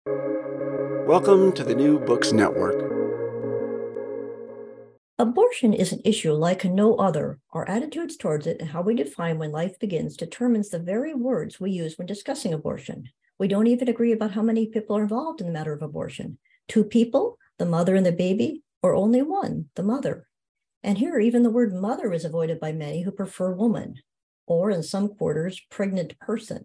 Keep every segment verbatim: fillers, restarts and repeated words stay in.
Welcome to the New Books Network. Abortion is an issue like no other. Our attitudes towards it and how we define when life begins determines the very words we use when discussing abortion. We don't even agree about how many people are involved in the matter of abortion. Two people, the mother and the baby, or only one, the mother. And here, even the word mother is avoided by many who prefer woman, or in some quarters, pregnant person.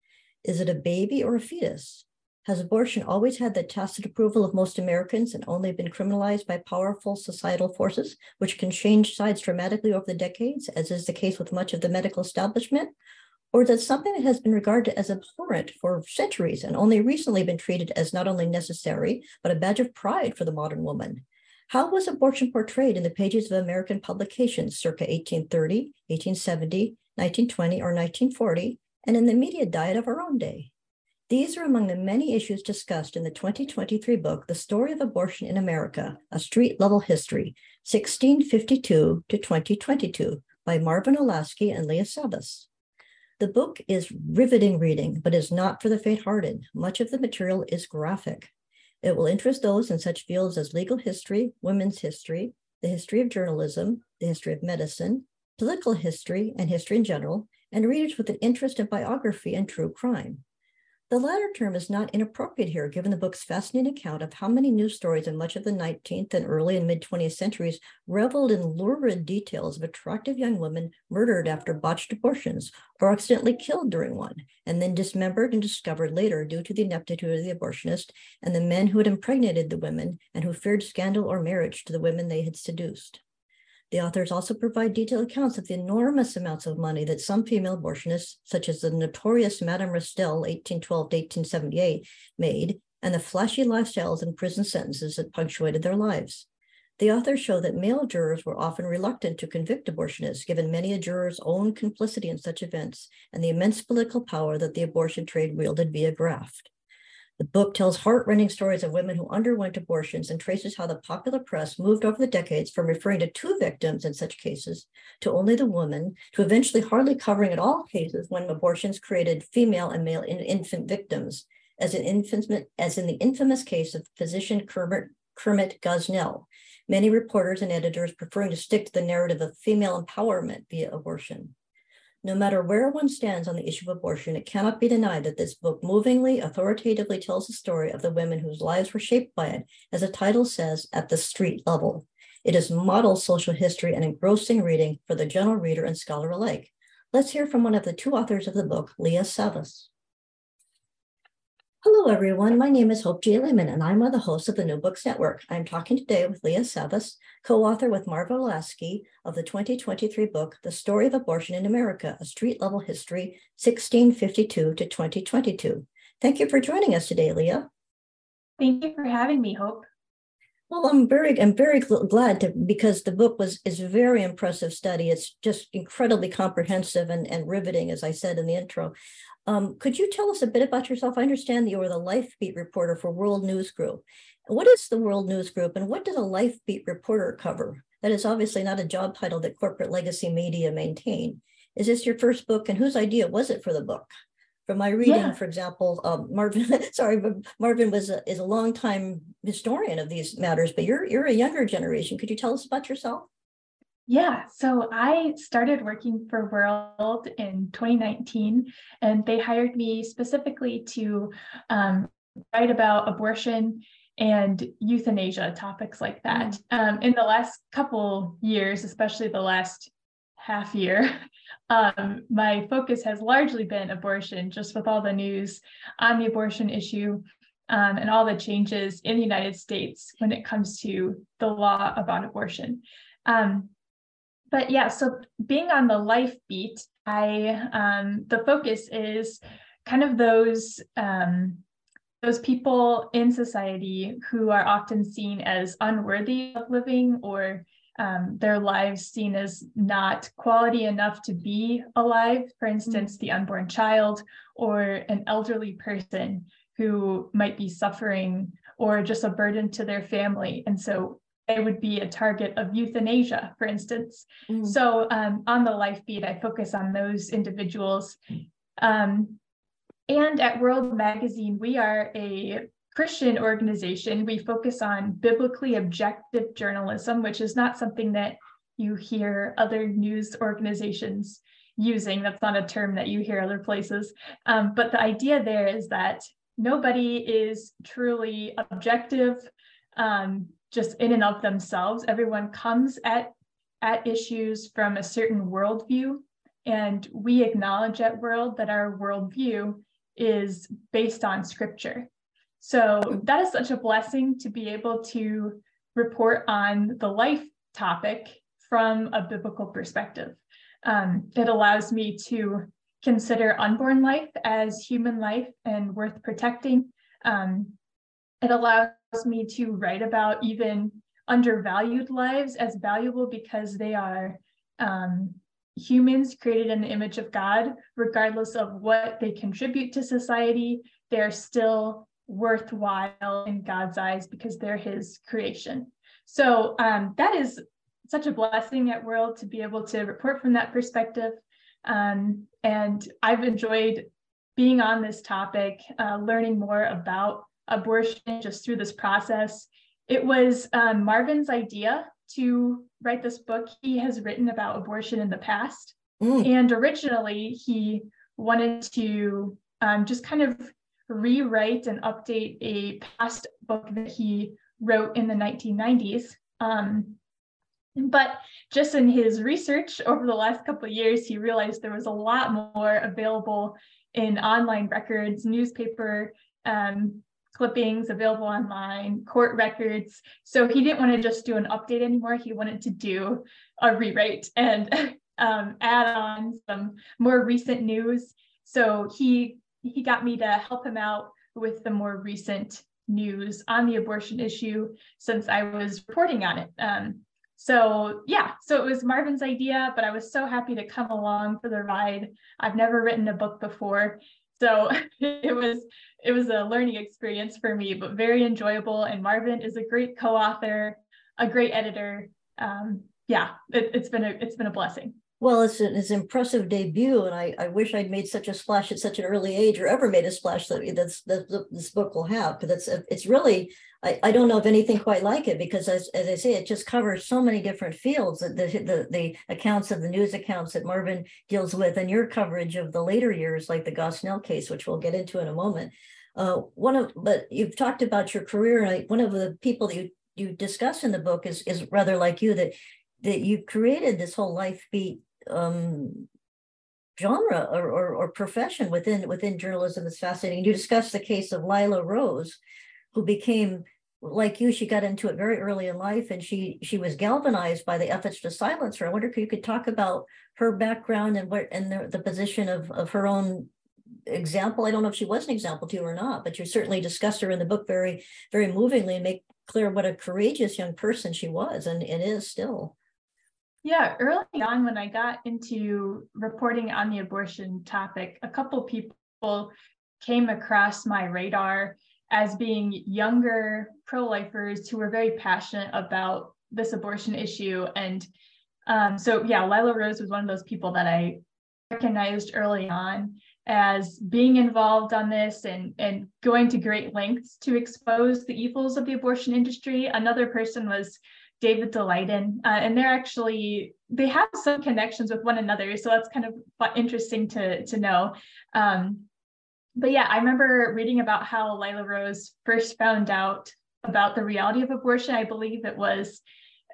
Is it a baby or a fetus? Has abortion always had the tacit approval of most Americans and only been criminalized by powerful societal forces, which can change sides dramatically over the decades, as is the case with much of the medical establishment? Or is it something that has been regarded as abhorrent for centuries and only recently been treated as not only necessary, but a badge of pride for the modern woman? How was abortion portrayed in the pages of American publications circa eighteen thirty, eighteen seventy, nineteen twenty, or nineteen forty, and in the media diet of our own day? These are among the many issues discussed in the twenty twenty-three book, The Story of Abortion in America, A Street-Level History, sixteen fifty-two to twenty twenty-two, by Marvin Olasky and Leah Savas. The book is riveting reading, but is not for the faint-hearted. Much of the material is graphic. It will interest those in such fields as legal history, women's history, the history of journalism, the history of medicine, political history, and history in general, and readers with an interest in biography and true crime. The latter term is not inappropriate here, given the book's fascinating account of how many news stories in much of the nineteenth and early and mid-twentieth centuries reveled in lurid details of attractive young women murdered after botched abortions or accidentally killed during one, and then dismembered and discovered later due to the ineptitude of the abortionist and the men who had impregnated the women and who feared scandal or marriage to the women they had seduced. The authors also provide detailed accounts of the enormous amounts of money that some female abortionists, such as the notorious Madame Restell, eighteen twelve to eighteen seventy-eight, made, and the flashy lifestyles and prison sentences that punctuated their lives. The authors show that male jurors were often reluctant to convict abortionists, given many a juror's own complicity in such events and the immense political power that the abortion trade wielded via graft. The book tells heart-rending stories of women who underwent abortions and traces how the popular press moved over the decades from referring to two victims in such cases to only the woman, to eventually hardly covering at all cases when abortions created female and male infant victims, as in, infant, as in the infamous case of physician Kermit, Kermit Gosnell, many reporters and editors preferring to stick to the narrative of female empowerment via abortion. No matter where one stands on the issue of abortion, it cannot be denied that this book movingly, authoritatively tells the story of the women whose lives were shaped by it, as the title says, at the street level. It is model social history and engrossing reading for the general reader and scholar alike. Let's hear from one of the two authors of the book, Leah Savas. Hello, everyone. My name is Hope J. Lehman, and I'm one of the hosts of the New Books Network. I'm talking today with Leah Savas, co-author with Marvin Olasky of the twenty twenty-three book, The Story of Abortion in America, A Street-Level History, sixteen fifty-two to twenty twenty-two. Thank you for joining us today, Leah. Thank you for having me, Hope. Well, I'm very, I'm very glad to, because the book was is a very impressive study. It's just incredibly comprehensive and, and riveting, as I said in the intro. Um, could you tell us a bit about yourself? I understand that you are the Life Beat reporter for World News Group. What is the World News Group, and what does a Life Beat reporter cover? That is obviously not a job title that corporate legacy media maintain. Is this your first book, and whose idea was it for the book? From my reading, yeah. for example, um, Marvin, sorry, but Marvin was a, is a longtime historian of these matters, but you're you're a younger generation. Could you tell us about yourself? Yeah, so I started working for World in twenty nineteen, and they hired me specifically to um, write about abortion and euthanasia, topics like that. Mm. Um, in the last couple years, especially the last half year, um, my focus has largely been abortion, just with all the news on the abortion issue um, and all the changes in the United States when it comes to the law about abortion. Um, But yeah, so being on the Life Beat, I um, the focus is kind of those um, those people in society who are often seen as unworthy of living, or um, their lives seen as not quality enough to be alive. For instance, mm-hmm. the unborn child, or an elderly person who might be suffering or just a burden to their family, and so they would be a target of euthanasia, for instance. Mm. So um, on the Life Beat, I focus on those individuals. Um, and at World Magazine, we are a Christian organization, we focus on biblically objective journalism, which is not something that you hear other news organizations using. That's not a term that you hear other places. Um, but the idea there is that nobody is truly objective um, just in and of themselves. Everyone comes at, at issues from a certain worldview, and we acknowledge at World that our worldview is based on Scripture. So that is such a blessing to be able to report on the life topic from a biblical perspective. Um, it allows me to consider unborn life as human life and worth protecting. Um, it allows me to write about even undervalued lives as valuable because they are um, humans created in the image of God. Regardless of what they contribute to society, they're still worthwhile in God's eyes because they're his creation. So um, that is such a blessing at World to be able to report from that perspective. Um, and I've enjoyed being on this topic, uh, learning more about abortion just through this process. It was um, Marvin's idea to write this book. He has written about abortion in the past. Mm. And originally he wanted to um, just kind of rewrite and update a past book that he wrote in the nineteen nineties. Um, but just in his research over the last couple of years, he realized there was a lot more available in online records, newspaper um, clippings available online, court records. So he didn't want to just do an update anymore. He wanted to do a rewrite and um, add on some more recent news. So he he got me to help him out with the more recent news on the abortion issue since I was reporting on it. Um, so yeah, so it was Marvin's idea, but I was so happy to come along for the ride. I've never written a book before, so it was it was a learning experience for me, but very enjoyable. And Marvin is a great co-author, a great editor. Um, yeah, it, it's been a it's been a blessing. Well, it's an, it's an impressive debut, and I, I wish I'd made such a splash at such an early age, or ever made a splash that that's, that this book will have, because it's it's really, I, I don't know of anything quite like it, because as, as I say, it just covers so many different fields, the, the, the accounts of the news accounts that Marvin deals with, and your coverage of the later years, like the Gosnell case, which we'll get into in a moment. Uh, one of, but you've talked about your career, and I, one of the people that you, you discuss in the book is, is rather like you, that, that you created this whole life beat um genre or, or or profession within within journalism. Is fascinating. You discussed the case of Lila Rose, who became like you. She got into it very early in life, and she she was galvanized by the efforts to silence her. I wonder if you could talk about her background and what and the, the position of of her own example. I don't know if she was an example to you or not, but you certainly discussed her in the book very very movingly and make clear what a courageous young person she was and, and is still. Yeah, early on when I got into reporting on the abortion topic, a couple people came across my radar as being younger pro-lifers who were very passionate about this abortion issue. And um, so, yeah, Lila Rose was one of those people that I recognized early on as being involved on this and, and going to great lengths to expose the evils of the abortion industry. Another person was David Daleiden, uh, and they're actually, they have some connections with one another. So that's kind of interesting to, to know. Um, but yeah, I remember reading about how Lila Rose first found out about the reality of abortion. I believe it was,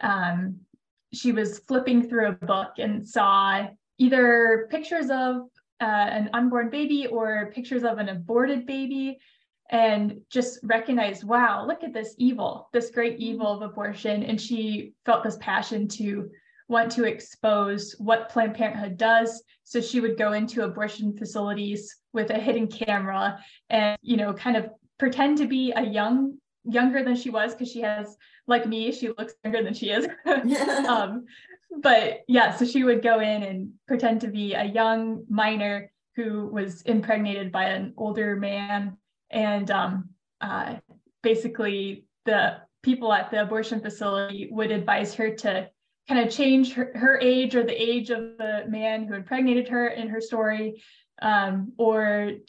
um, she was flipping through a book and saw either pictures of uh, an unborn baby or pictures of an aborted baby, and just recognized, wow, look at this evil, this great evil of abortion. And she felt this passion to want to expose what Planned Parenthood does. So she would go into abortion facilities with a hidden camera and, you know, kind of pretend to be a young, younger than she was, because she has, like me, she looks younger than she is. um, but yeah, so she would go in and pretend to be a young minor who was impregnated by an older man. And um, uh, basically the people at the abortion facility would advise her to kind of change her, her age or the age of the man who impregnated her in her story, um, or just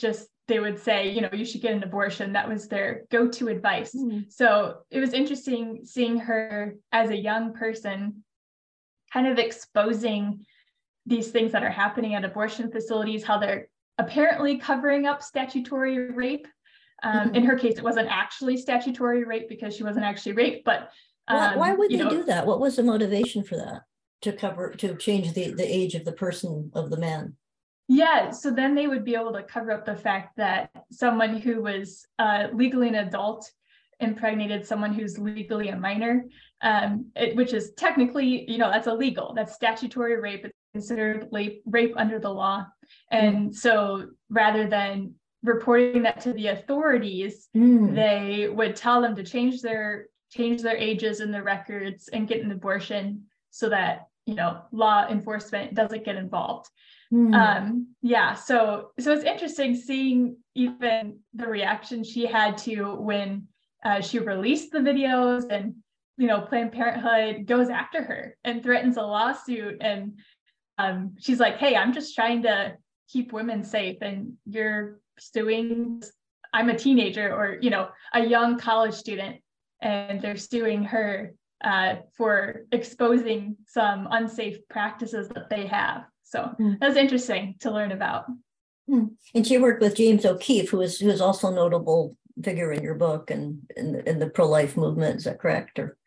they would say, you know, you should get an abortion. That was their go-to advice. Mm. So it was interesting seeing her as a young person kind of exposing these things that are happening at abortion facilities, how they're apparently covering up statutory rape. Um, Mhm. In her case, it wasn't actually statutory rape because she wasn't actually raped, but um, Why, why would you they know, do that? What was the motivation for that? To cover, to change the, the age of the person, of the man? Yeah, so then they would be able to cover up the fact that someone who was uh, legally an adult impregnated someone who's legally a minor, um, it, which is technically, you know, that's illegal. That's statutory rape. It's considered rape, rape under the law. And mm. so rather than reporting that to the authorities, mm. they would tell them to change their change their ages in the records and get an abortion so that, you know, law enforcement doesn't get involved. Mm. Um, yeah, so so it's interesting seeing even the reaction she had to when uh, she released the videos, and you know, Planned Parenthood goes after her and threatens a lawsuit, and um, she's like, "Hey, I'm just trying to keep women safe, and you're suing." I'm a teenager, or you know, a young college student, and they're suing her uh, for exposing some unsafe practices that they have. So mm. that was interesting to learn about. Mm. And she worked with James O'Keefe, who is who is also a notable figure in your book and in the, in the pro-life movement. Is that correct? Or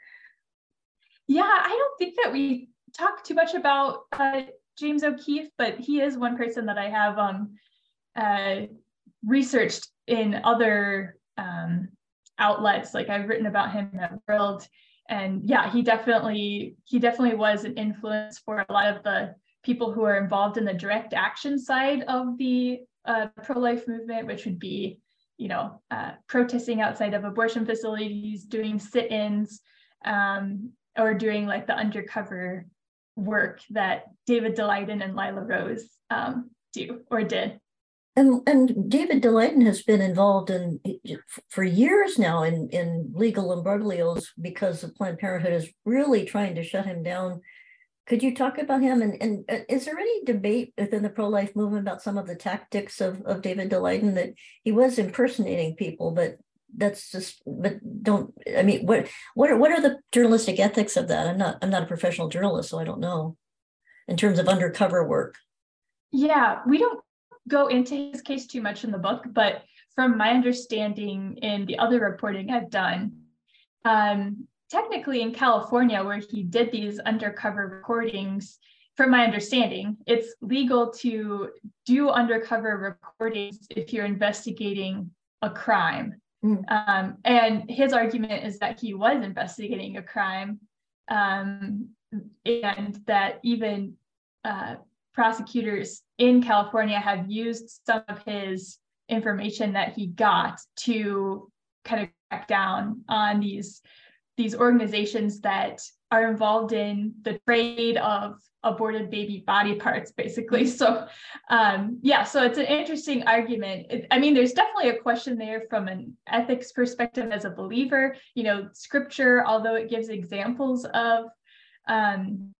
yeah, I don't think that we talk too much about uh, James O'Keefe, but he is one person that I have um, uh, researched in other um, outlets. Like I've written about him at World, and yeah, he definitely he definitely was an influence for a lot of the people who are involved in the direct action side of the uh, pro-life movement, which would be, you know, uh, protesting outside of abortion facilities, doing sit-ins, um, or doing like the undercover work that David Daleiden and Lila Rose um, do or did. And, and David Daleiden has been involved in for years now in, in legal imbroglios because of Planned Parenthood is really trying to shut him down. Could you talk about him? And, and uh, is there any debate within the pro-life movement about some of the tactics of, of David Daleiden, that he was impersonating people, but that's just, but don't, I mean, what, what are, what are the journalistic ethics of that? I'm not, I'm not a professional journalist, so I don't know in terms of undercover work. Yeah, we don't go into his case too much in the book, but from my understanding in the other reporting I've done, um, technically in California, where he did these undercover recordings, from my understanding, it's legal to do undercover recordings if you're investigating a crime. Mm. Um, and his argument is that he was investigating a crime, um, and that even uh, prosecutors in California have used some of his information that he got to kind of crack down on these these organizations that are involved in the trade of aborted baby body parts, basically. So um, yeah, so it's an interesting argument. It, I mean, there's definitely a question there from an ethics perspective as a believer. You know, scripture, although it gives examples of um,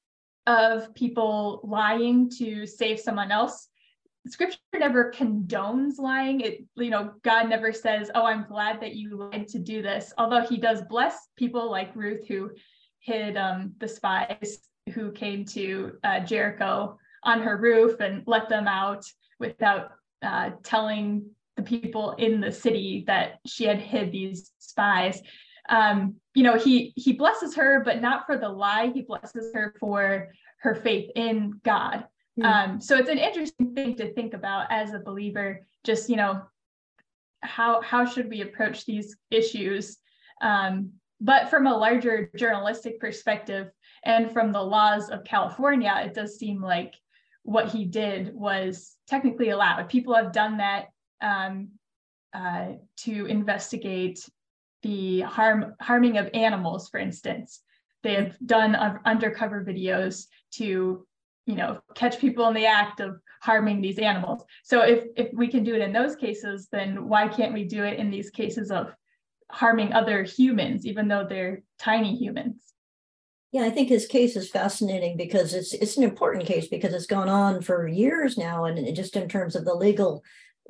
of people lying to save someone else, scripture never condones lying. It, you know, God never says, "Oh, I'm glad that you lied to do this." Although he does bless people like Ruth, who hid um, the spies who came to uh, Jericho on her roof and let them out without uh, telling the people in the city that she had hid these spies. Um, you know, he he blesses her, but not for the lie. He blesses her for her faith in God. Um, so it's an interesting thing to think about as a believer, just, you know, how, how should we approach these issues? Um, but from a larger journalistic perspective and from the laws of California, it does seem like what he did was technically allowed. People have done that um, uh, to investigate the harm harming of animals, for instance. They have done uh, undercover videos to, you know, catch people in the act of harming these animals. So if if we can do it in those cases, then why can't we do it in these cases of harming other humans, even though they're tiny humans? Yeah, I think his case is fascinating because it's it's an important case because it's gone on for years now, and it, just in terms of the legal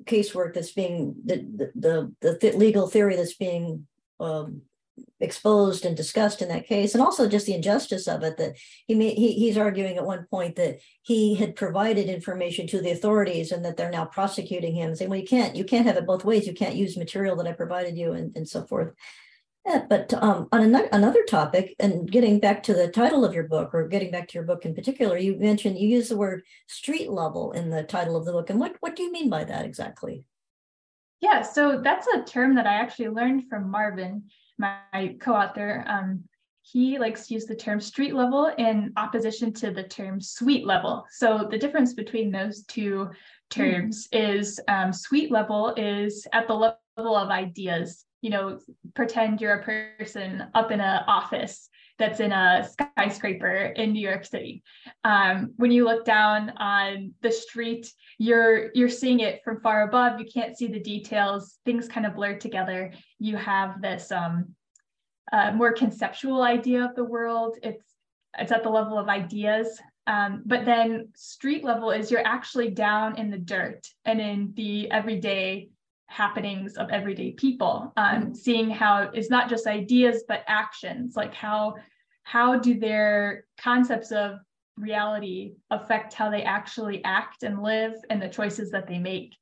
casework that's being, the, the, the, the legal theory that's being um, exposed and discussed in that case, and also just the injustice of it, that he, may, he he's arguing at one point that he had provided information to the authorities and that they're now prosecuting him, saying, well, you can't you can't have it both ways. You can't use material that I provided you, and, and so forth. Yeah, but um, on another, another topic, and getting back to the title of your book, or getting back to your book in particular, you mentioned, you use the word street level in the title of the book. And what, what do you mean by that exactly? Yeah, so that's a term that I actually learned from Marvin, my co-author. Um, he likes to use the term street level in opposition to the term suite level. So the difference between those two terms mm. is um, suite level is at the level of ideas. You know, pretend you're a person up in an office that's in a skyscraper in New York City. Um, when you look down on the street, you're you're seeing it from far above. You can't see the details. Things kind of blur together. You have this um, uh, more conceptual idea of the world. It's it's at the level of ideas. Um, but then street level is you're actually down in the dirt and in the everyday happenings of everyday people, um, mm-hmm. seeing how it's not just ideas, but actions, like how, how do their concepts of reality affect how they actually act and live and the choices that they make.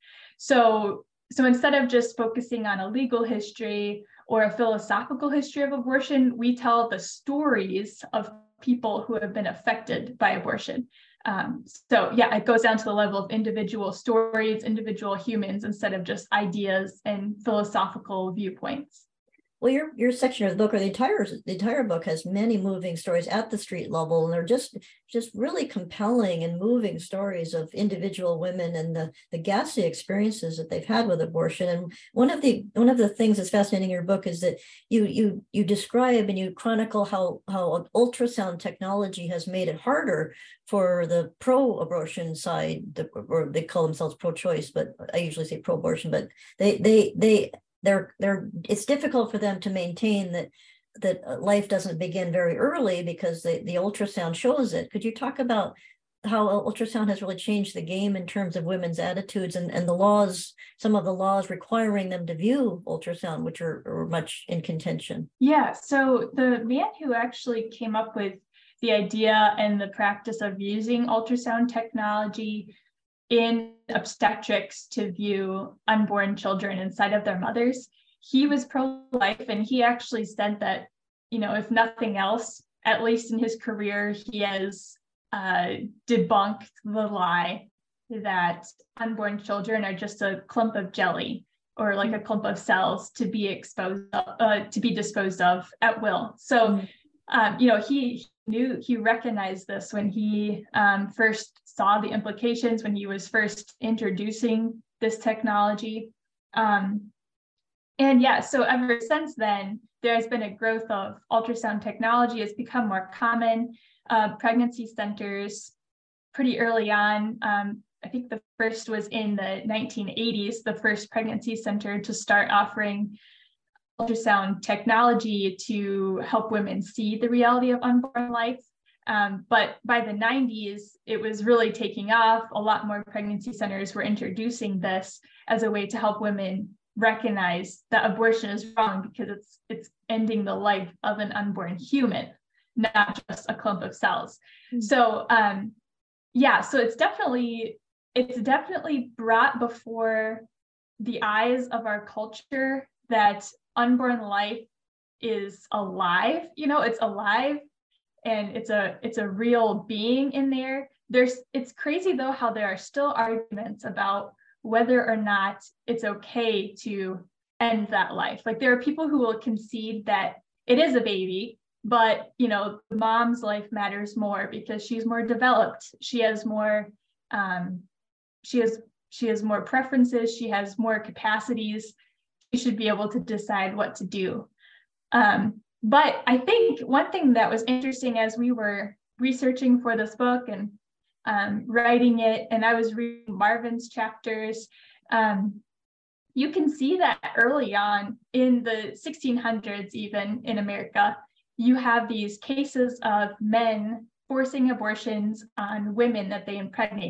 So, so instead of just focusing on a legal history or a philosophical history of abortion, we tell the stories of people who have been affected by abortion. Um, so yeah, it goes down to the level of individual stories, individual humans, instead of just ideas and philosophical viewpoints. Well, your your section of the book, or the entire the entire book, has many moving stories at the street level, and they're just just really compelling and moving stories of individual women and the the ghastly experiences that they've had with abortion. And one of the one of the things that's fascinating in your book is that you you you describe and you chronicle how how ultrasound technology has made it harder for the pro-abortion side, the, or they call themselves pro-choice, but I usually say pro-abortion, but they they they. They're, they're, it's difficult for them to maintain that that life doesn't begin very early because the, the ultrasound shows it. Could you talk about how ultrasound has really changed the game in terms of women's attitudes and, and the laws, some of the laws requiring them to view ultrasound, which are, are much in contention? Yeah, so the man who actually came up with the idea and the practice of using ultrasound technology in obstetrics to view unborn children inside of their mothers, he was pro-life, and he actually said that, you know, if nothing else, at least in his career, he has uh, debunked the lie that unborn children are just a clump of jelly or like a clump of cells to be exposed, uh, to be disposed of at will. So, mm-hmm. um, you know, he knew, he recognized this when he um, first saw the implications, when he was first introducing this technology. Um, and yeah, so ever since then, there has been a growth of ultrasound technology. It's become more common. Uh, pregnancy centers pretty early on, um, I think the first was in the nineteen eighties, the first pregnancy center to start offering ultrasound technology to help women see the reality of unborn life. Um, but by the nineties, it was really taking off. A lot more pregnancy centers were introducing this as a way to help women recognize that abortion is wrong because it's it's ending the life of an unborn human, not just a clump of cells. Mm-hmm. So um, yeah, so it's definitely it's definitely brought before the eyes of our culture that unborn life is alive. You know, it's alive. And it's a it's a real being in there. There's it's crazy though how there are still arguments about whether or not it's okay to end that life. Like there are people who will concede that it is a baby, but you know, the mom's life matters more because she's more developed. She has more um, she has she has more preferences, she has more capacities. She should be able to decide what to do. Um, But I think one thing that was interesting as we were researching for this book and um, writing it, and I was reading Marvin's chapters, um, you can see that early on in the sixteen hundreds, even in America, you have these cases of men forcing abortions on women that they impregnated.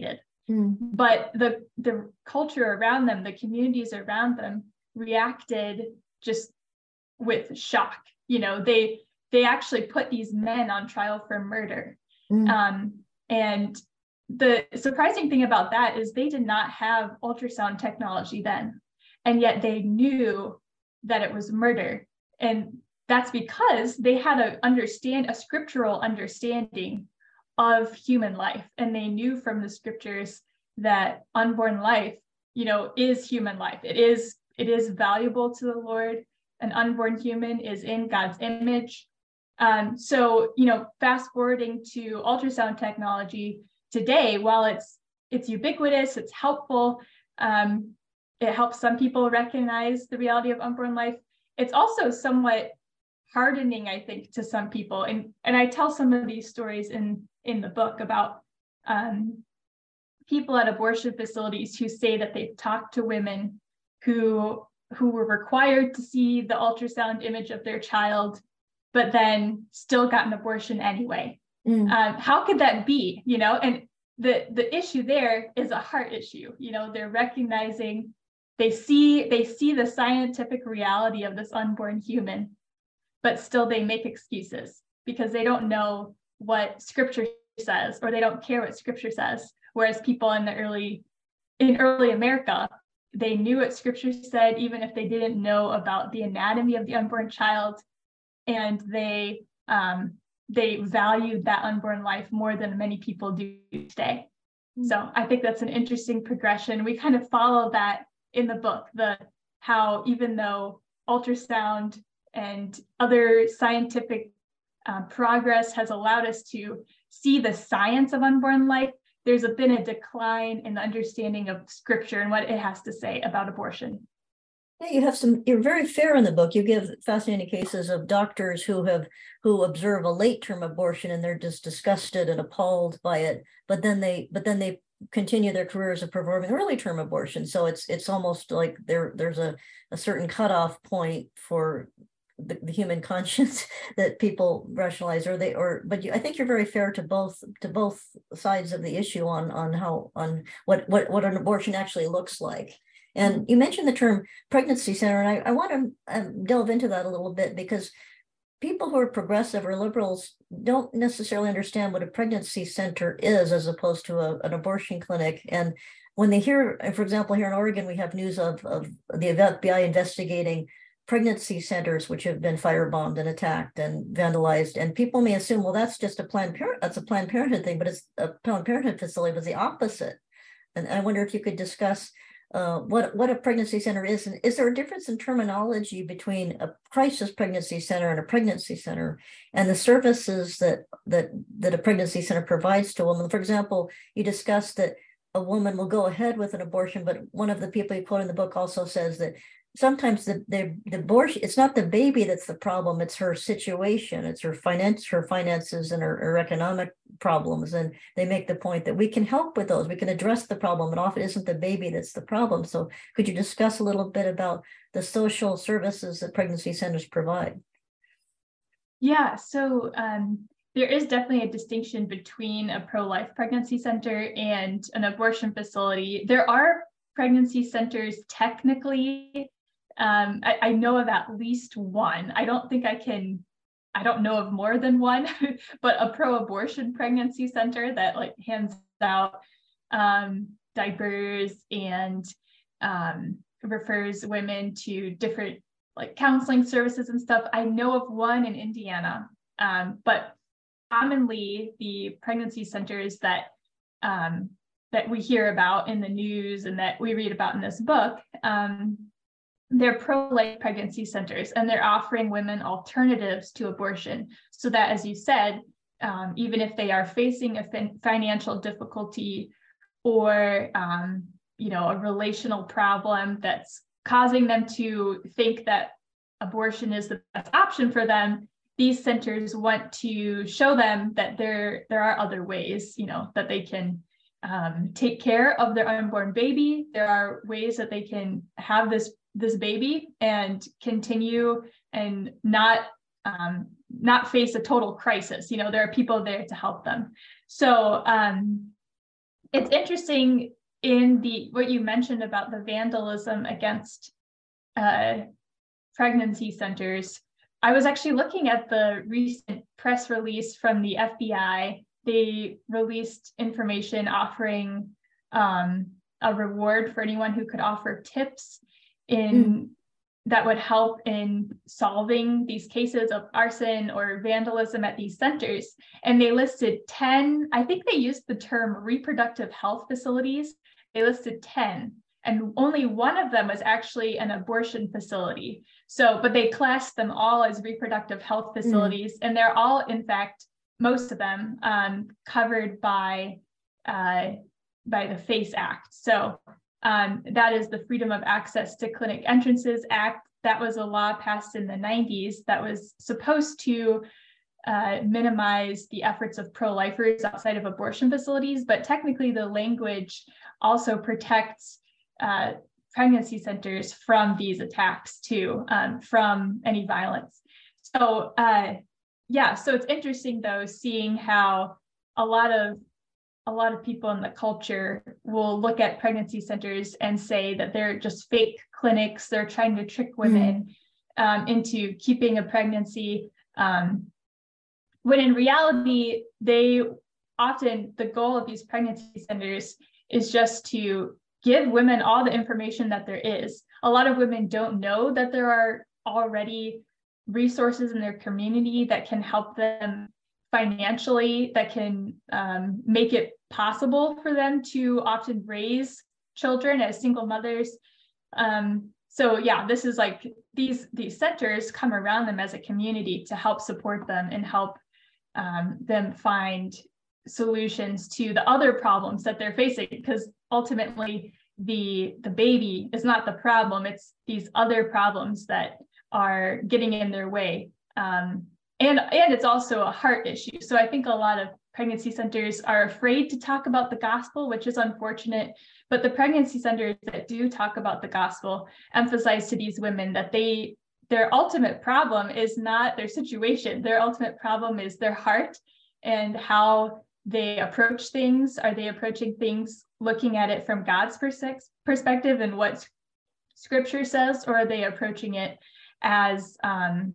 Mm. But the, the culture around them, the communities around them reacted just with shock. You know, they, they actually put these men on trial for murder. Mm. Um, and the surprising thing about that is they did not have ultrasound technology then, and yet they knew that it was murder. And that's because they had a understand a scriptural understanding of human life, and they knew from the scriptures that unborn life, you know, is human life. It is it is valuable to the Lord. An unborn human is in God's image. Um, so, you know, fast forwarding to ultrasound technology today, while it's it's ubiquitous, it's helpful, um, it helps some people recognize the reality of unborn life. It's also somewhat hardening, I think, to some people. And, and I tell some of these stories in, in the book about um, people at abortion facilities who say that they've talked to women who, who were required to see the ultrasound image of their child, but then still got an abortion anyway. Mm. Um, how could that be? You know, and the, the issue there is a heart issue. You know, they're recognizing, they see, they see the scientific reality of this unborn human, but still they make excuses because they don't know what scripture says, or they don't care what scripture says. Whereas people in the early, in early America, they knew what scripture said, even if they didn't know about the anatomy of the unborn child. And they um, they valued that unborn life more than many people do today. Mm-hmm. So I think that's an interesting progression. We kind of follow that in the book, the how even though ultrasound and other scientific uh, progress has allowed us to see the science of unborn life, there's a, been a decline in the understanding of scripture and what it has to say about abortion. Yeah, you have some, you're very fair in the book. You give fascinating cases of doctors who have, who observe a late term abortion and they're just disgusted and appalled by it, but then they, but then they continue their careers of performing early term abortion. So it's, it's almost like there, there's a, a certain cutoff point for the, the human conscience that people rationalize, or they, or, but you, I think you're very fair to both, to both sides of the issue on, on how, on what, what, what an abortion actually looks like. And you mentioned the term pregnancy center, and I, I want to um, delve into that a little bit, because people who are progressive or liberals don't necessarily understand what a pregnancy center is as opposed to a, an abortion clinic. And when they hear, for example, here in Oregon, we have news of, of the F B I investigating pregnancy centers which have been firebombed and attacked and vandalized. And people may assume, well, that's just a Planned Parenthood, that's a Planned Parenthood thing, but it's a Planned Parenthood facility was the opposite. And I wonder if you could discuss Uh, what, what a pregnancy center is, and is there a difference in terminology between a crisis pregnancy center and a pregnancy center, and the services that that that a pregnancy center provides to a woman? For example, you discussed that a woman will go ahead with an abortion, but one of the people you quote in the book also says that sometimes the, the, the abortion, it's not the baby that's the problem, it's her situation, it's her finance, her finances and her, her economic problems. And they make the point that we can help with those, we can address the problem, and often it isn't the baby that's the problem. So could you discuss a little bit about the social services that pregnancy centers provide? Yeah, so um, there is definitely a distinction between a pro-life pregnancy center and an abortion facility. There are pregnancy centers technically. Um, I, I know of at least one. I don't think I can, I don't know of more than one, but a pro-abortion pregnancy center that like hands out um, diapers and um, refers women to different like counseling services and stuff. I know of one in Indiana, um, but commonly the pregnancy centers that um, that we hear about in the news and that we read about in this book, um, they're pro-life pregnancy centers, and they're offering women alternatives to abortion, so that, as you said, um, even if they are facing a fin- financial difficulty or um, you know, a relational problem that's causing them to think that abortion is the best option for them, these centers want to show them that there there are other ways, you know, that they can um, take care of their unborn baby. There are ways that they can have this this baby and continue and not um, not face a total crisis. You know, there are people there to help them. So um, it's interesting in the what you mentioned about the vandalism against uh, pregnancy centers. I was actually looking at the recent press release from the F B I. They released information offering um, a reward for anyone who could offer tips in mm. that would help in solving these cases of arson or vandalism at these centers. And they listed ten, I think they used the term reproductive health facilities. They listed ten, and only one of them was actually an abortion facility. So, but they classed them all as reproductive health facilities, mm. and they're all, in fact, most of them um, covered by, uh, by the FACE Act. So um, that is the Freedom of Access to Clinic Entrances Act. That was a law passed in the nineties that was supposed to uh, minimize the efforts of pro-lifers outside of abortion facilities, but technically the language also protects uh, pregnancy centers from these attacks too, um, from any violence. So uh, yeah, so it's interesting though, seeing how a lot of a lot of people in the culture will look at pregnancy centers and say that they're just fake clinics. They're trying to trick women mm. um, into keeping a pregnancy. Um, when in reality, they often, the goal of these pregnancy centers is just to give women all the information that there is. A lot of women don't know that there are already resources in their community that can help them financially, that can um, make it possible for them to often raise children as single mothers. Um, so yeah, this is like these, these centers come around them as a community to help support them and help um, them find solutions to the other problems that they're facing, because ultimately the, the baby is not the problem, it's these other problems that are getting in their way. Um, and, and it's also a heart issue. So I think a lot of pregnancy centers are afraid to talk about the gospel, which is unfortunate, but the pregnancy centers that do talk about the gospel emphasize to these women that they, their ultimate problem is not their situation. Their ultimate problem is their heart and how they approach things. Are they approaching things looking at it from God's pers- perspective and what scripture says, or are they approaching it as um,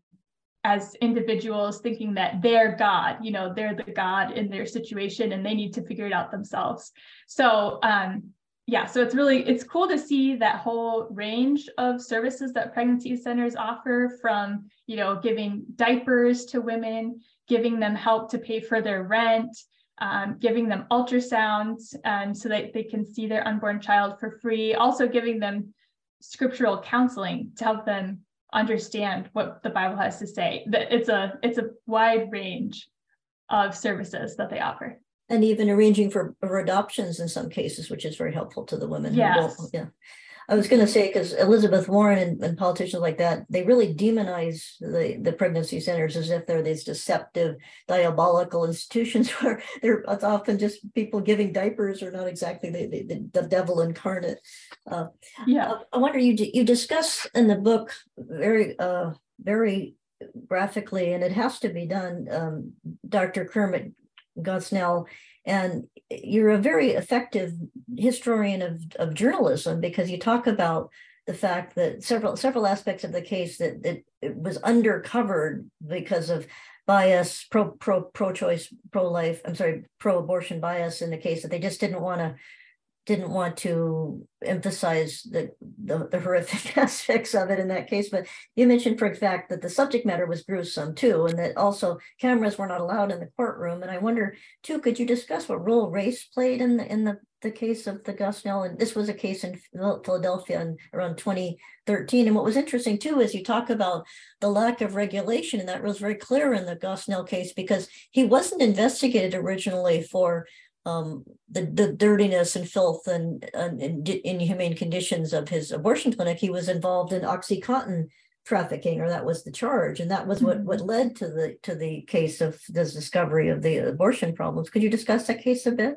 as individuals thinking that they're God, you know, they're the God in their situation and they need to figure it out themselves. So um, yeah, so it's really, it's cool to see that whole range of services that pregnancy centers offer, from, you know, giving diapers to women, giving them help to pay for their rent, um, giving them ultrasounds um, so that they can see their unborn child for free, also giving them scriptural counseling to help them understand what the Bible has to say. That it's a it's a wide range of services that they offer, and even arranging for, for adoptions in some cases, which is very helpful to the women. Yes. Who will, yeah. I was going to say, because Elizabeth Warren and, and politicians like that, they really demonize the, the pregnancy centers as if they're these deceptive, diabolical institutions where they're it's often just people giving diapers, or not exactly the, the, the devil incarnate. Uh, yeah. I wonder, you you discuss in the book very, uh, very graphically, and it has to be done, um, Doctor Kermit Gosnell, and you're a very effective historian of, of journalism, because you talk about the fact that several several aspects of the case that, that it was undercovered because of bias, pro pro pro-choice, pro-life, I'm sorry, pro-abortion bias in the case, that they just didn't want to didn't want to emphasize the, the, the horrific aspects of it in that case. But you mentioned, for a fact, that the subject matter was gruesome too, and that also cameras were not allowed in the courtroom. And I wonder too, could you discuss what role race played in the in the, the case of the Gosnell? And this was a case in Philadelphia in around twenty thirteen. And what was interesting too is you talk about the lack of regulation, and that was very clear in the Gosnell case, because he wasn't investigated originally for Um, the, the dirtiness and filth and, and, and inhumane conditions of his abortion clinic. He was involved in OxyContin trafficking, or that was the charge, and that was what mm-hmm. what led to the to the case of the discovery of the abortion problems. Could you discuss that case a bit?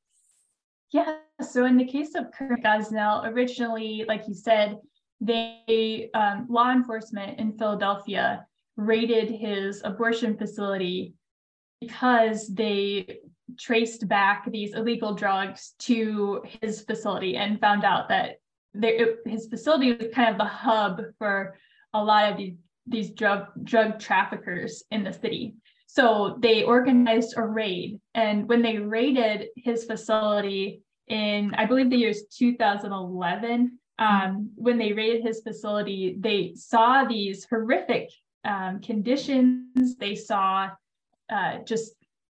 Yeah. So in the case of Kermit Gosnell, originally, like you said, they um, law enforcement in Philadelphia raided his abortion facility because they traced back these illegal drugs to his facility and found out that there, it, his facility was kind of the hub for a lot of these, these drug, drug traffickers in the city. So they organized a raid. And when they raided his facility in, I believe the year is two thousand eleven, um, when they raided his facility, they saw these horrific um, conditions. They saw uh, just,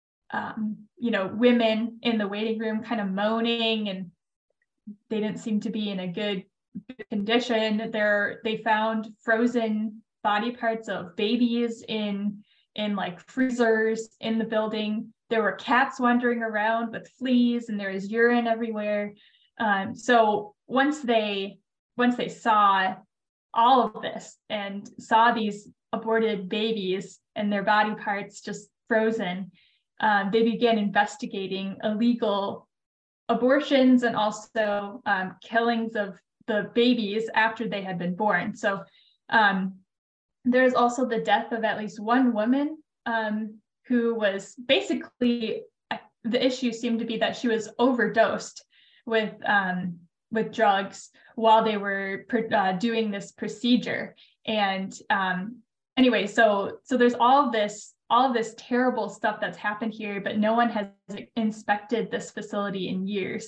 um, you know, women in the waiting room kind of moaning, and they didn't seem to be in a good condition. There, they found frozen body parts of babies in, in like freezers in the building. There were cats wandering around with fleas, and there was urine everywhere. Um, so once they, once they saw all of this and saw these aborted babies and their body parts just frozen, um, they began investigating illegal abortions and also um, killings of the babies after they had been born. So um, there's also the death of at least one woman um, who was basically, the issue seemed to be that she was overdosed with um, with drugs while they were uh, doing this procedure. And um, anyway, so so there's all of this all of this terrible stuff that's happened here, but no one has inspected this facility in years.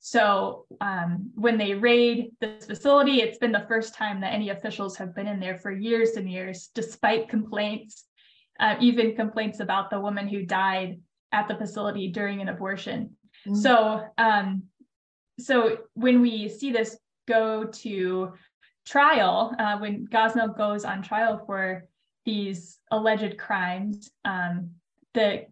So um, when they raid this facility, it's been the first time that any officials have been in there for years and years, despite complaints, uh, even complaints about the woman who died at the facility during an abortion. Mm-hmm. So, um, so when we see this go to trial, uh, when Gosnell goes on trial for these alleged crimes, um, the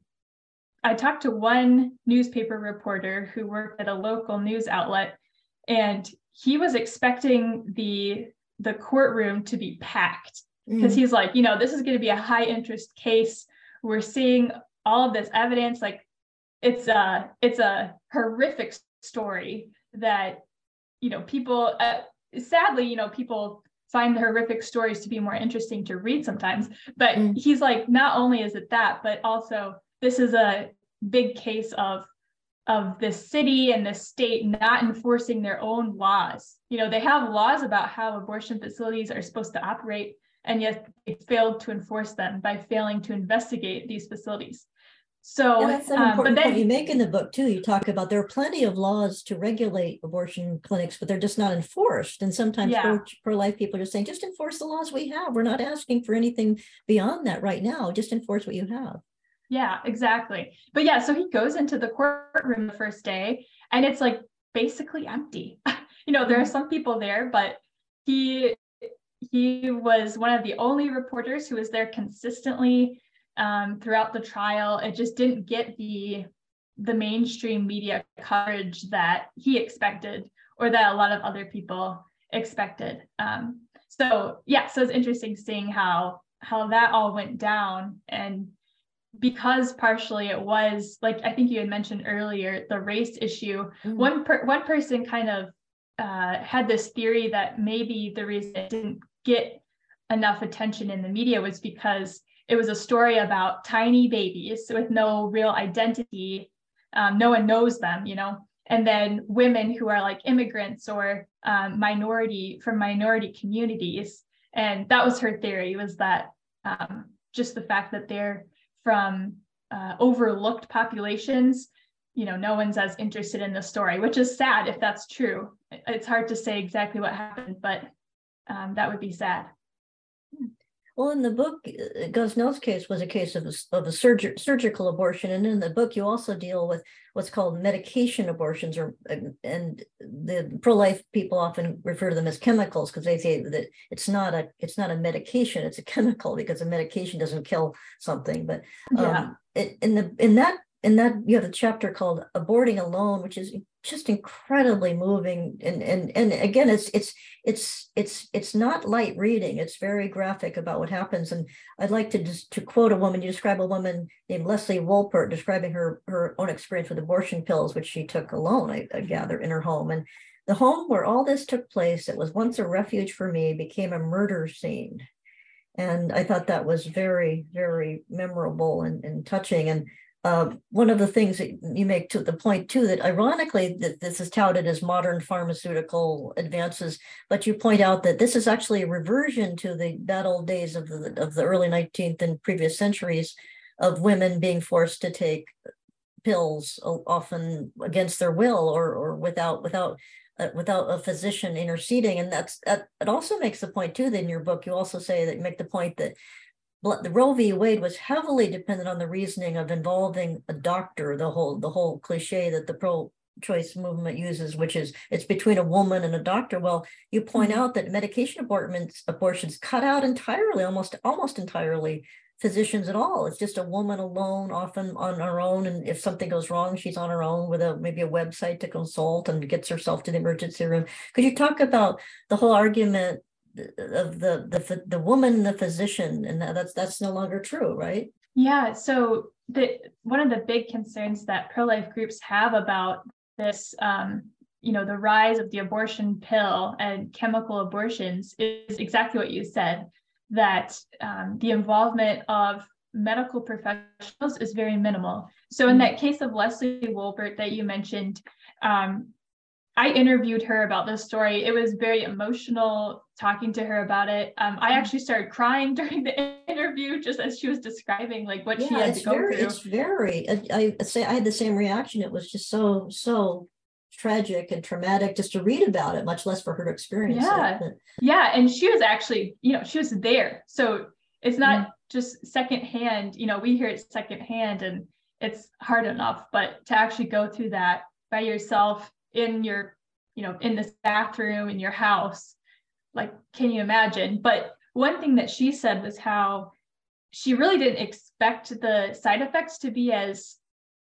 I talked to one newspaper reporter who worked at a local news outlet, and he was expecting the the courtroom to be packed because mm. he's like, you know, this is going to be a high interest case. We're seeing all of this evidence. Like, it's a it's a horrific story that, you know, people uh, sadly, you know, people find the horrific stories to be more interesting to read sometimes. But mm. he's like, not only is it that, but also this is a big case of of this city and this state not enforcing their own laws. You know, they have laws about how abortion facilities are supposed to operate, and yet they failed to enforce them by failing to investigate these facilities. So yeah, that's an um, important but then, point you make in the book too. You talk about there are plenty of laws to regulate abortion clinics, but they're just not enforced. And sometimes yeah. pro-life people are just saying, just enforce the laws we have. We're not asking for anything beyond that right now. Just enforce what you have. Yeah, exactly. But yeah, so he goes into the courtroom the first day, and it's like basically empty. You know, there are some people there, but he he was one of the only reporters who was there consistently um, throughout the trial. It just didn't get the the mainstream media coverage that he expected, or that a lot of other people expected. Um, so yeah, so it's interesting seeing how how that all went down. And because partially it was, like I think you had mentioned earlier, the race issue, mm. one per, one person kind of uh, had this theory that maybe the reason it didn't get enough attention in the media was because it was a story about tiny babies with no real identity. Um, no one knows them, you know, and then women who are like immigrants or um, minority from minority communities. And that was her theory, was that um, just the fact that they're from uh, overlooked populations, you know, no one's as interested in the story, which is sad if that's true. It's hard to say exactly what happened, but um, that would be sad. Well, in the book, Gosnell's case was a case of a, of a surg- surgical abortion. And in the book, you also deal with what's called medication abortions, or and the pro-life people often refer to them as chemicals, because they say that it's not a it's not a medication, it's a chemical, because a medication doesn't kill something. But um, yeah. it, in the in that in that you have a chapter called Aborting Alone, which is just incredibly moving. And and and again, it's it's it's it's it's not light reading. It's very graphic about what happens. And I'd like to just to quote a woman. You describe a woman named Leslie Wolpert describing her her own experience with abortion pills, which she took alone, I, I gather, in her home. And the home where all this took place, it was once a refuge for me, became a murder scene. And I thought that was very, very memorable and, and touching. And Uh, one of the things that you make to the point too, that ironically that this is touted as modern pharmaceutical advances, but you point out that this is actually a reversion to the bad old days of the of the early nineteenth and previous centuries of women being forced to take pills, often against their will or or without without uh, without a physician interceding. And that's that. It also makes the point too that in your book you also say that you make the point that the Roe v. Wade was heavily dependent on the reasoning of involving a doctor, the whole the whole cliche that the pro-choice movement uses, which is it's between a woman and a doctor. Well, you point out that medication abortions abortions cut out entirely, almost almost entirely, physicians at all. It's just a woman alone, often on her own. And if something goes wrong, she's on her own with a maybe a website to consult and gets herself to the emergency room. Could you talk about the whole argument of the the the woman, the physician, and that's that's no longer true, right? Yeah. So the one of the big concerns that pro-life groups have about this, um, you know, the rise of the abortion pill and chemical abortions is exactly what you said. That um, the involvement of medical professionals is very minimal. So in that case of Leslie Wolbert that you mentioned, um, I interviewed her about this story. It was very emotional talking to her about it. Um, I actually started crying during the interview just as she was describing like what yeah, she had it's to go very, through. It's very, I, I say I had the same reaction. It was just so, so tragic and traumatic just to read about it, much less for her to experience yeah. it. But, yeah. And she was actually, you know, she was there. So it's not mm. just secondhand, you know, we hear it secondhand and it's hard enough, but to actually go through that by yourself in your, you know, in this bathroom in your house, like, can you imagine? But one thing that she said was how she really didn't expect the side effects to be as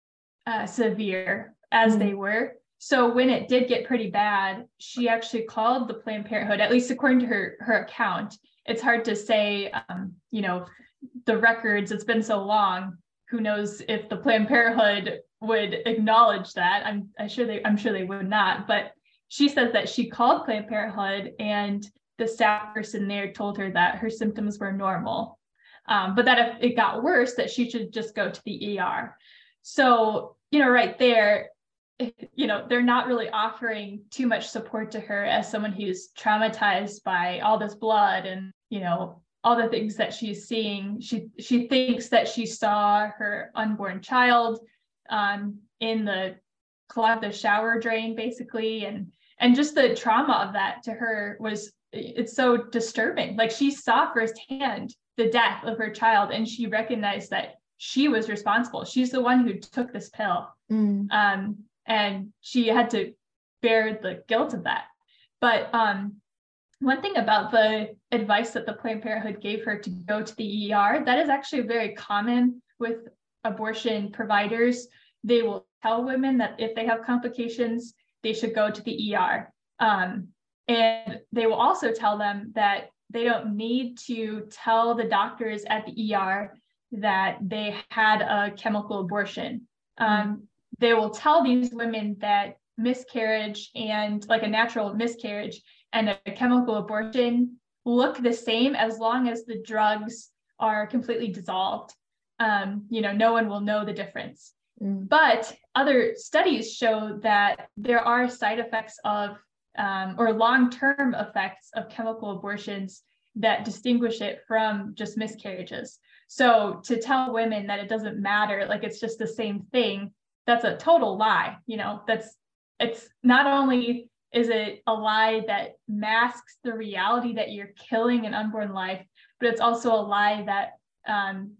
uh, severe as mm. they were. So when it did get pretty bad, she actually called the Planned Parenthood, at least according to her, her account. It's hard to say, um, you know, the records, it's been so long, who knows if the Planned Parenthood would acknowledge that. I'm, I'm sure they, I'm sure they would not, but she says that she called Planned Parenthood and the staff person there told her that her symptoms were normal, um, but that if it got worse, that she should just go to the E R. So, you know, right there, you know, they're not really offering too much support to her as someone who's traumatized by all this blood and, you know, all the things that she's seeing. She she thinks that she saw her unborn child um, in the clog the shower drain, basically, and and just the trauma of that to her was, it's so disturbing. Like, she saw firsthand the death of her child, and she recognized that she was responsible. She's the one who took this pill. Mm. Um, and she had to bear the guilt of that. But um, one thing about the advice that the Planned Parenthood gave her to go to the E R, that is actually very common with abortion providers. They will tell women that if they have complications, they should go to the E R. Um, and they will also tell them that they don't need to tell the doctors at the E R that they had a chemical abortion. Um, they will tell these women that miscarriage and like a natural miscarriage and a chemical abortion look the same as long as the drugs are completely dissolved. Um, you know, no one will know the difference. Mm. But other studies show that there are side effects of um, or long-term effects of chemical abortions that distinguish it from just miscarriages. So to tell women that it doesn't matter, like it's just the same thing, that's a total lie. You know, that's, it's not only is it a lie that masks the reality that you're killing an unborn life, but it's also a lie that um,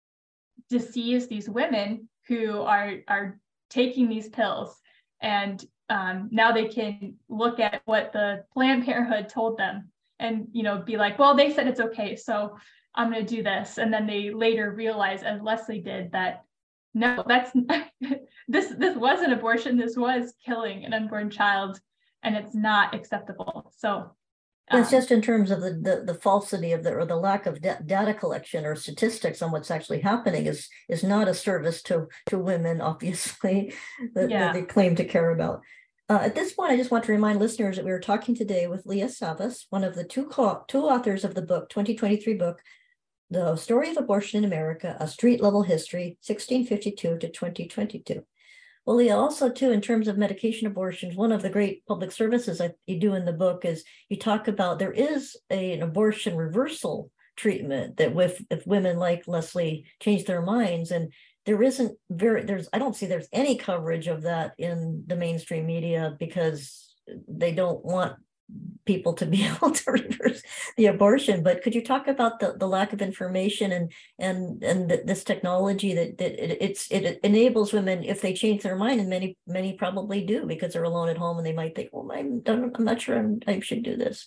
deceives these women who are, are taking these pills. And um, now they can look at what the Planned Parenthood told them and, you know, be like, well, they said it's okay, so I'm going to do this. And then they later realize, as Leslie did, that no, that's this this was an abortion. This was killing an unborn child, and it's not acceptable. So um, it's just in terms of the, the the falsity of the or the lack of da- data collection or statistics on what's actually happening is is not a service to to women, obviously, that, yeah. that they claim to care about. Uh, at this point, I just want to remind listeners that we were talking today with Leah Savas, one of the two co- two authors of the book, twenty twenty-three book, The Story of Abortion in America, A Street Level History, sixteen fifty-two to twenty twenty-two. Well, Leah, also too, in terms of medication abortions, one of the great public services that you do in the book is you talk about there is a, an abortion reversal treatment that with if women like Leslie change their minds, and there isn't very, there's, I don't see there's any coverage of that in the mainstream media because they don't want people to be able to reverse the abortion. But could you talk about the, the lack of information and and and th this technology that, that it, it's it enables women, if they change their mind, and many many probably do because they're alone at home and they might think, well, I'm, I'm not sure I'm, I should do this.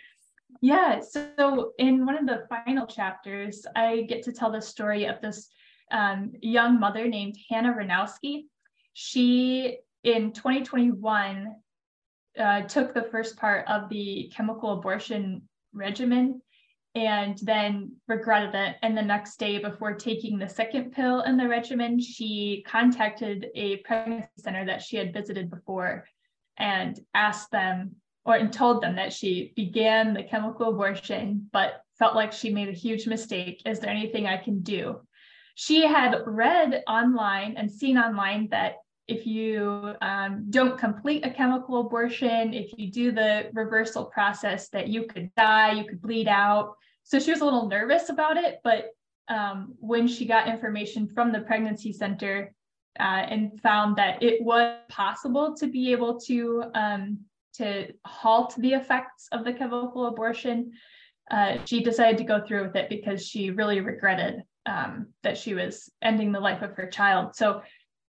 Yeah, so in one of the final chapters, I get to tell the story of this um, young mother named Hannah Ranowski. She, in twenty twenty-one, uh, took the first part of the chemical abortion regimen and then regretted it. And the next day, before taking the second pill in the regimen, she contacted a pregnancy center that she had visited before and asked them, or and told them that she began the chemical abortion, but felt like she made a huge mistake. Is there anything I can do? She had read online and seen online that if you um, don't complete a chemical abortion, if you do the reversal process, that you could die, you could bleed out. So she was a little nervous about it, but um, when she got information from the pregnancy center uh, and found that it was possible to be able to um, to halt the effects of the chemical abortion, uh, she decided to go through with it because she really regretted um, that she was ending the life of her child. So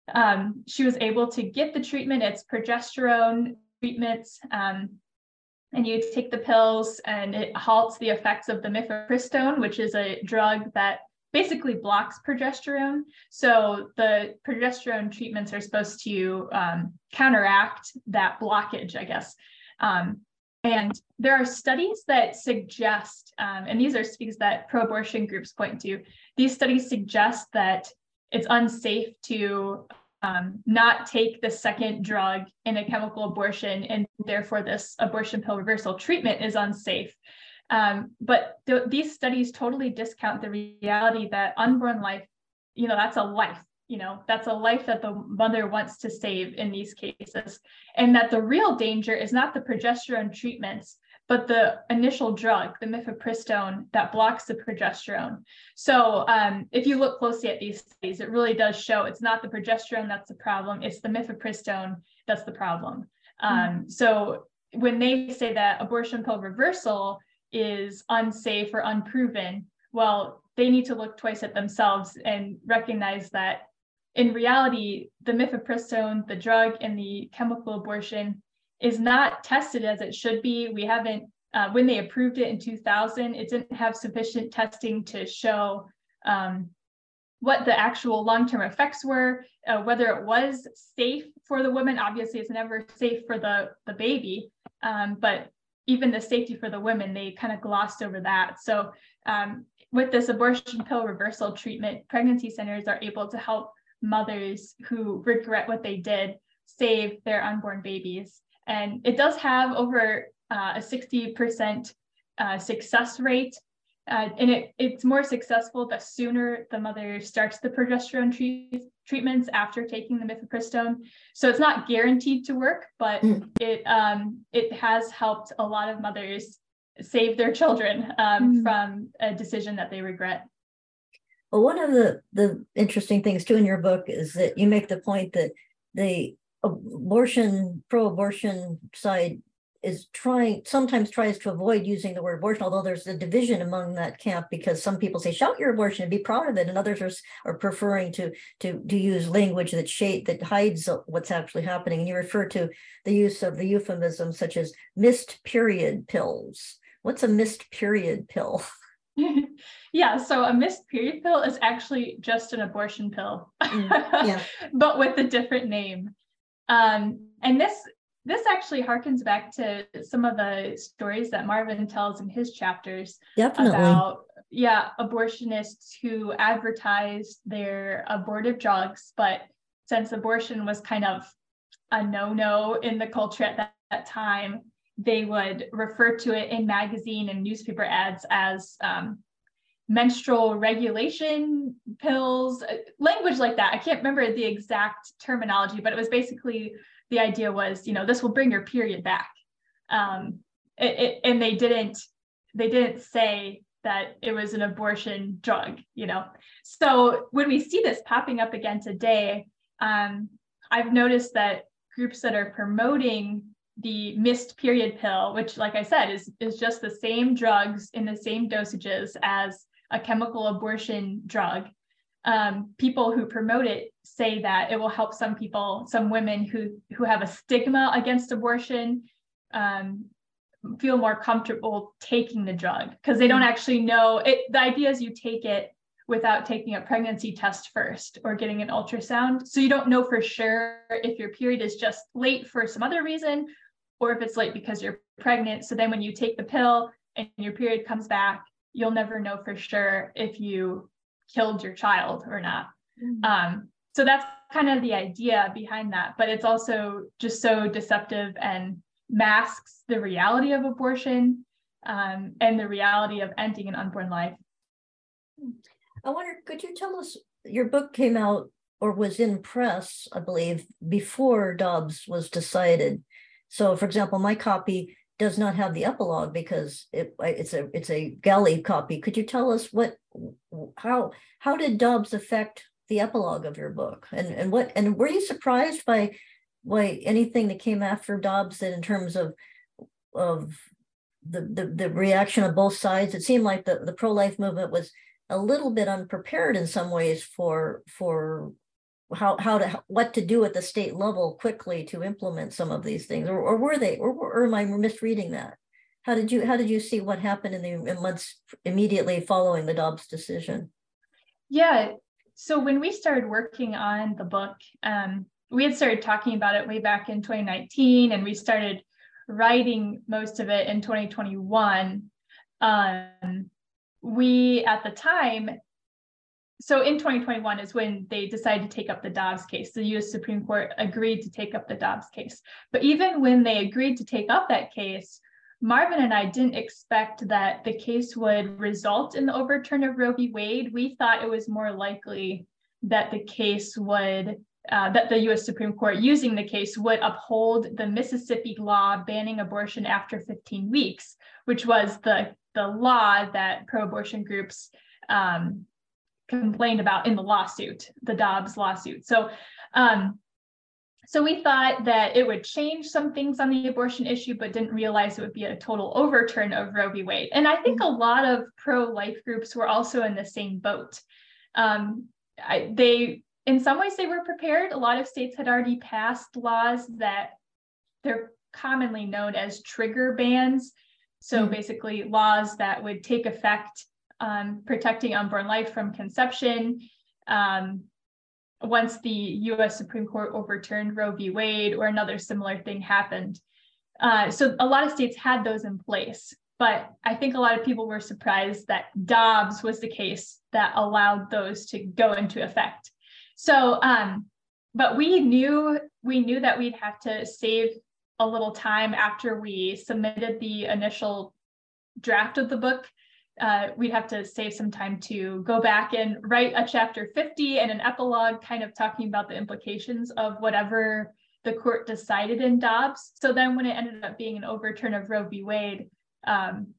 um, she was able to get the treatment. It's progesterone treatments, um, and you take the pills and it halts the effects of the mifepristone, which is a drug that basically blocks progesterone. So the progesterone treatments are supposed to um, counteract that blockage, I guess. Um, and there are studies that suggest, um, and these are studies that pro-abortion groups point to, these studies suggest that it's unsafe to um, not take the second drug in a chemical abortion, and therefore this abortion pill reversal treatment is unsafe. Um, but th these studies totally discount the reality that unborn life, you know, that's a life, you know, that's a life that the mother wants to save in these cases. And that the real danger is not the progesterone treatments, but the initial drug, the mifepristone, that blocks the progesterone. So um, if you look closely at these studies, it really does show it's not the progesterone that's the problem, it's the mifepristone that's the problem. Um, mm-hmm. So when they say that abortion pill reversal is unsafe or unproven, well, they need to look twice at themselves and recognize that in reality, the mifepristone, the drug, and the chemical abortion is not tested as it should be. We haven't, uh, when they approved it in two thousand, it didn't have sufficient testing to show um, what the actual long-term effects were, uh, whether it was safe for the woman. Obviously, it's never safe for the, the baby, um, but even the safety for the women, they kind of glossed over that. So um, with this abortion pill reversal treatment, pregnancy centers are able to help mothers who regret what they did save their unborn babies. And it does have over uh, a sixty percent uh, success rate. Uh, and it, it's more successful the sooner the mother starts the progesterone treat, treatments after taking the mifepristone. So it's not guaranteed to work, but mm. it um, it has helped a lot of mothers save their children um, mm. from a decision that they regret. Well, one of the, the interesting things too in your book is that you make the point that the abortion, pro-abortion side is trying, sometimes tries to avoid using the word abortion, although there's a division among that camp because some people say, shout your abortion and be proud of it. And others are, are preferring to, to, to use language that shade, that hides what's actually happening. And you refer to the use of the euphemisms such as missed period pills. What's a missed period pill? Yeah, so a missed period pill is actually just an abortion pill, mm, yeah. but with a different name. Um, and this this actually harkens back to some of the stories that Marvin tells in his chapters. Definitely. About, yeah, abortionists who advertised their abortive drugs, but since abortion was kind of a no-no in the culture at that, that time, they would refer to it in magazine and newspaper ads as um, menstrual regulation pills, language like that. I can't remember the exact terminology, but it was basically, the idea was, you know, this will bring your period back. Um, it, it, and they didn't, they didn't say that it was an abortion drug, you know. So when we see this popping up again today, um, I've noticed that groups that are promoting the missed period pill, which, like I said, is, is just the same drugs in the same dosages as a chemical abortion drug. Um, people who promote it say that it will help some people, some women who, who have a stigma against abortion, um, feel more comfortable taking the drug because they don't actually know it. The idea is you take it without taking a pregnancy test first or getting an ultrasound. So you don't know for sure if your period is just late for some other reason, or if it's late because you're pregnant. So then when you take the pill and your period comes back, you'll never know for sure if you killed your child or not. Mm-hmm. Um, so that's kind of the idea behind that, but it's also just so deceptive and masks the reality of abortion um, and the reality of ending an unborn life. I wonder, could you tell us, your book came out or was in press, I believe, before Dobbs was decided. So, for example, my copy does not have the epilogue because it, it's a it's a galley copy. Could you tell us what, how how did Dobbs affect the epilogue of your book, and and what and were you surprised by by anything that came after Dobbs that in terms of of the the, the reaction of both sides? It seemed like the the pro-life movement was a little bit unprepared in some ways for for how how to what to do at the state level quickly to implement some of these things, or, or were they, or, or am I misreading that? How did you how did you see what happened in the in months immediately following the Dobbs decision? Yeah, so when we started working on the book, um, we had started talking about it way back in twenty nineteen, and we started writing most of it in twenty twenty-one. Um, we at the time. So in twenty twenty-one is when they decided to take up the Dobbs case. The U S Supreme Court agreed to take up the Dobbs case. But even when they agreed to take up that case, Marvin and I didn't expect that the case would result in the overturn of Roe v. Wade. We thought it was more likely that the case would, uh, that the U S Supreme Court using the case would uphold the Mississippi law banning abortion after fifteen weeks, which was the, the law that pro-abortion groups um, complained about in the lawsuit, the Dobbs lawsuit. So, um, so we thought that it would change some things on the abortion issue, but didn't realize it would be a total overturn of Roe v. Wade. And I think a lot of pro-life groups were also in the same boat. Um, I, they, in some ways, they were prepared. A lot of states had already passed laws that they're commonly known as trigger bans. So mm-hmm. basically, laws that would take effect Um, protecting unborn life from conception um, once the U S Supreme Court overturned Roe v. Wade or another similar thing happened. Uh, so a lot of states had those in place, but I think a lot of people were surprised that Dobbs was the case that allowed those to go into effect. So, um, but we knew we knew that we'd have to save a little time after we submitted the initial draft of the book. Uh, we'd have to save some time to go back and write a chapter fifty and an epilogue kind of talking about the implications of whatever the court decided in Dobbs. So then when it ended up being an overturn of Roe v. Wade, um,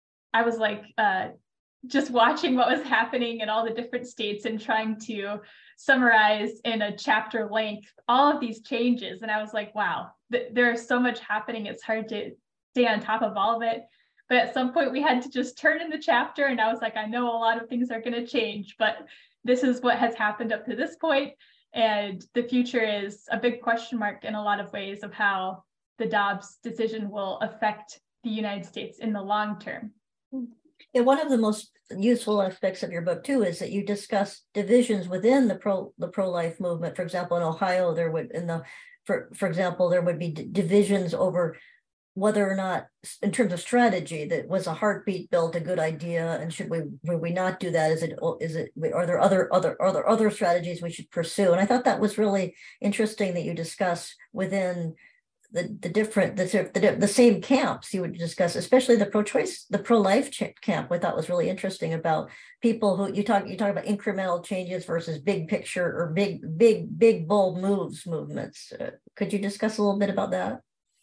I was like uh, just watching what was happening in all the different states and trying to summarize in a chapter length all of these changes. And I was like, wow, th- there is so much happening. It's hard to stay on top of all of it. But at some point we had to just turn in the chapter, and I was like, I know a lot of things are going to change, but this is what has happened up to this point. And the future is a big question mark in a lot of ways of how the Dobbs decision will affect the United States in the long term. Yeah, one of the most useful aspects of your book too is that you discuss divisions within the pro the pro-life movement. For example, in Ohio, there would in the for for example there would be d- divisions over whether or not, in terms of strategy, that was a heartbeat built a good idea, and should we would we not do that? Is it is it are there other other are there other strategies we should pursue? And I thought that was really interesting that you discuss within the, the different, the, the, the same camps you would discuss, especially the pro-choice, the pro-life camp, I thought was really interesting about people who you talk, you talk about incremental changes versus big picture or big, big, big, bold moves movements. Uh, could you discuss a little bit about that?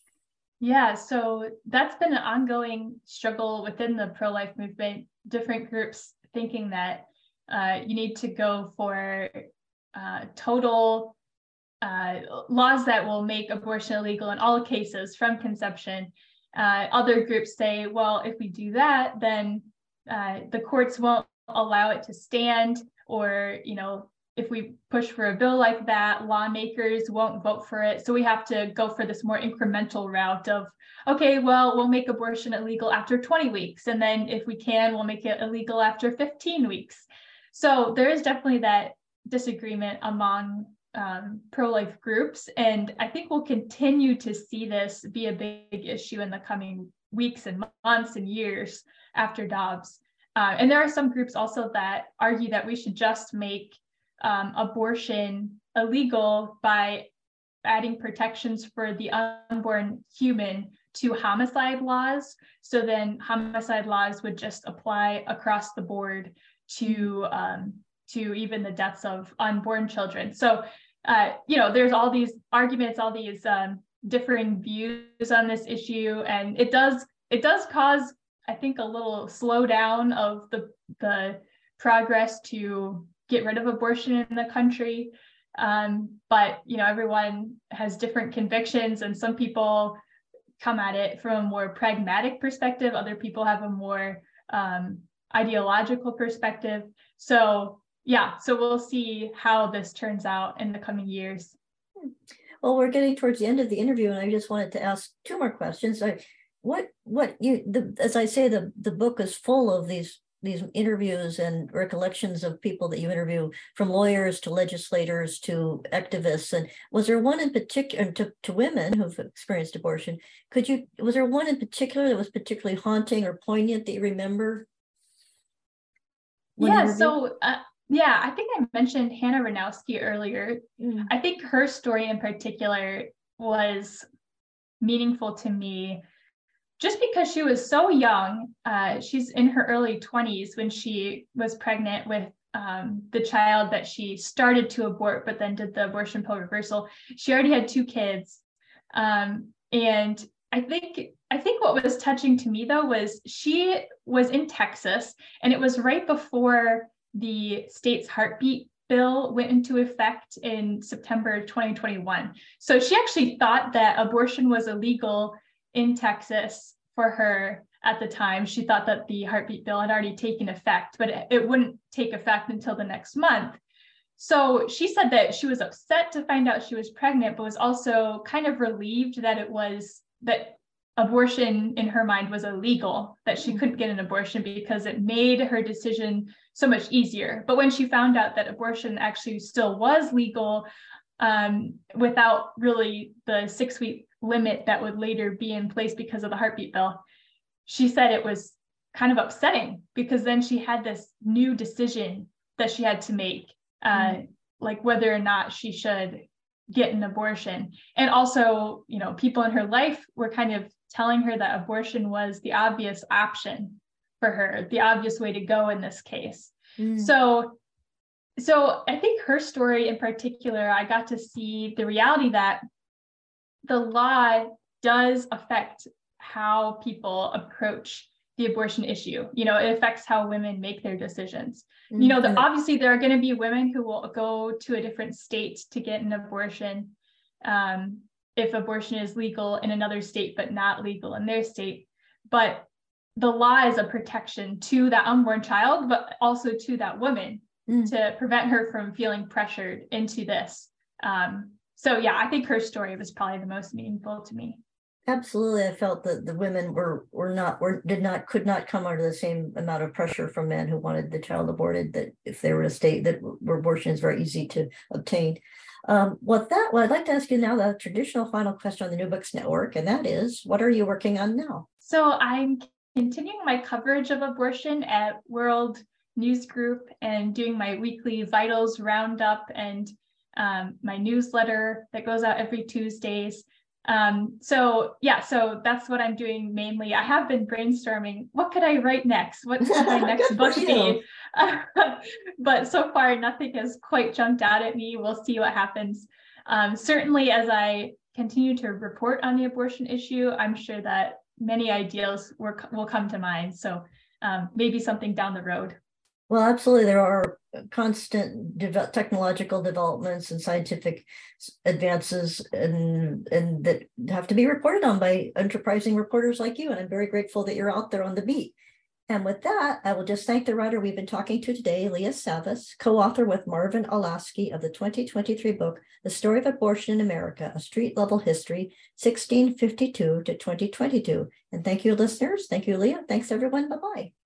Yeah, so that's been an ongoing struggle within the pro-life movement, different groups thinking that uh, you need to go for uh, total uh, laws that will make abortion illegal in all cases from conception. Uh, other groups say, well, if we do that, then uh, the courts won't allow it to stand, or, you know, if we push for a bill like that, lawmakers won't vote for it. So we have to go for this more incremental route of, okay, well, we'll make abortion illegal after twenty weeks. And then if we can, we'll make it illegal after fifteen weeks. So there is definitely that disagreement among um, pro-life groups. And I think we'll continue to see this be a big issue in the coming weeks and months and years after Dobbs. Uh, and there are some groups also that argue that we should just make Um, abortion illegal by adding protections for the unborn human to homicide laws. So then homicide laws would just apply across the board to um, to even the deaths of unborn children. So, uh, you know, there's all these arguments, all these um, differing views on this issue, and it does it does cause, I think, a little slowdown of the the progress to get rid of abortion in the country. Um, but, you know, everyone has different convictions, and some people come at it from a more pragmatic perspective. Other people have a more um, ideological perspective. So, yeah, so we'll see how this turns out in the coming years. Well, we're getting towards the end of the interview, and I just wanted to ask two more questions. I, what, what you, the, as I say, the, the book is full of these these interviews and recollections of people that you interview, from lawyers to legislators to activists. And was there one in particular, to, to women who've experienced abortion, could you, was there one in particular that was particularly haunting or poignant that you remember? Yeah, so uh, yeah, I think I mentioned Hannah Ranowski earlier. Mm. I think her story in particular was meaningful to me, just because she was so young. Uh, she's in her early twenties when she was pregnant with um, the child that she started to abort, but then did the abortion pill reversal. She already had two kids. Um, and I think, I think what was touching to me, though, was she was in Texas, and it was right before the state's heartbeat bill went into effect in September twenty twenty-one. So she actually thought that abortion was illegal in Texas for her at the time. She thought that the heartbeat bill had already taken effect, but it, it wouldn't take effect until the next month. So she said that she was upset to find out she was pregnant, but was also kind of relieved that it was, that abortion in her mind was illegal, that she couldn't get an abortion because it made her decision so much easier. But when she found out that abortion actually still was legal, um, without really the six-week limit that would later be in place because of the heartbeat bill, she said it was kind of upsetting, because then she had this new decision that she had to make, uh, mm. like whether or not she should get an abortion. And also, you know, people in her life were kind of telling her that abortion was the obvious option for her, the obvious way to go in this case. Mm. So So I think her story in particular, I got to see the reality that the law does affect how people approach the abortion issue. You know, it affects how women make their decisions. Mm-hmm. You know, the, obviously there are going to be women who will go to a different state to get an abortion um, if abortion is legal in another state, but not legal in their state. But the law is a protection to that unborn child, but also to that woman, mm. to prevent her from feeling pressured into this. Um, so yeah, I think her story was probably the most meaningful to me. Absolutely. I felt that the women were were not were did not could not come under the same amount of pressure from men who wanted the child aborted, that if they were in a state that where abortion is very easy to obtain. Um, with that, well, I'd like to ask you now the traditional final question on the New Books Network, and that is, what are you working on now? So I'm continuing my coverage of abortion at World News Group and doing my weekly Vitals Roundup and um, my newsletter that goes out every Tuesdays. Um, so yeah, so that's what I'm doing mainly. I have been brainstorming, what could I write next? What should my next book be? But so far, nothing has quite jumped out at me. We'll see what happens. Um, certainly, as I continue to report on the abortion issue, I'm sure that many ideas will, will come to mind. So um, maybe something down the road. Well, absolutely. There are constant de- technological developments and scientific advances and, and that have to be reported on by enterprising reporters like you. And I'm very grateful that you're out there on the beat. And with that, I will just thank the writer we've been talking to today, Leah Savas, co-author with Marvin Olasky of the twenty twenty-three book, The Story of Abortion in America, A Street Level History, sixteen fifty-two to twenty twenty-two. And thank you, listeners. Thank you, Leah. Thanks, everyone. Bye-bye.